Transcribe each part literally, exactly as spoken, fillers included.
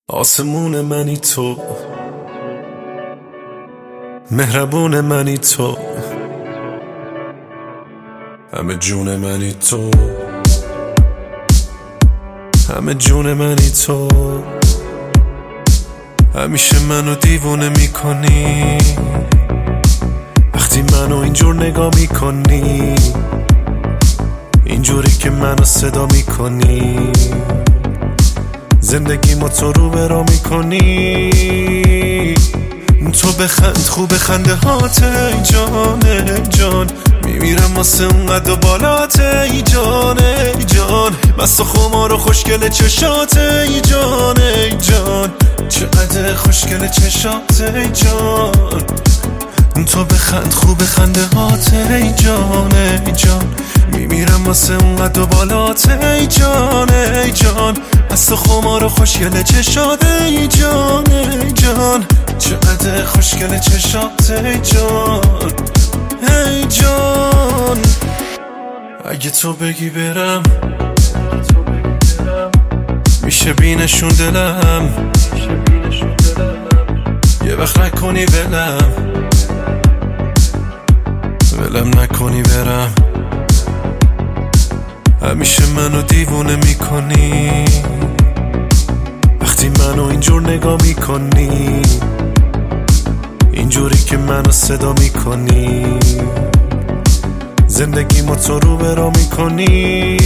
آسمون منی تو، مهربون منی تو، همه جون منی تو، همه جون منی تو. همیشه منو دیوونه میکنی وقتی منو اینجور نگاه میکنی، اینجوری که منو صدا میکنی، زندگی ما تو رو برا میکنی. تو بخند خوب خنده هات ای جان ای جان، میمیرم واسه اونقدر و بالات ای جان ای جان، مست و خمار و خوشگل چشات ای جان ای جان، چقدر خوشگل چشات ای جان. تو بخند خوب خنده هات ای جان ای جان، میمیرم واسه اونقدر و بالات ای جان ای جان، مست و خمار و خوشگل چشات ای جان ای جان، چقدر خوشگل چشات ای جان ای جان. اگه تو بگی برم میشه بینشون دلم، یه وقت نکنی ولم ولم نکنی برم. همیشه منو دیوونه میکنی وقتی منو اینجور نگاه میکنی، اینجوری که منو صدا میکنی، زندگی ما تو رو برا میکنی.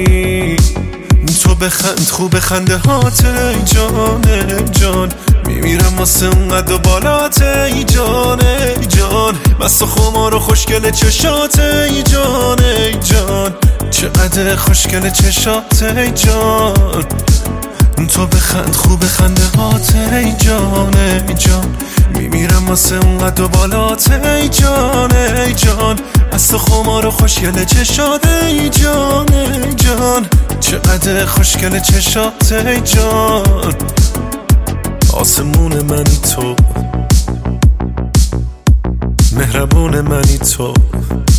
تو بخند خوب خنده هات ای جان ای جان، میمیرم واسه اونقدر و بالات ای جان ای جان، مست و خمار و خوشگل چشات ای جان ای جان، چقدر خوشگل چشات ای جان. تو بخند خوب خنده هات ای جان ای جان، میمیرم واسه اونقدر و بالات ای جان ای جان، مست و خمار و خوشگل چشات ای جان ای جان، چقدر خوشگل چشات ای جان. آسمون منی تو، مهربون منی تو،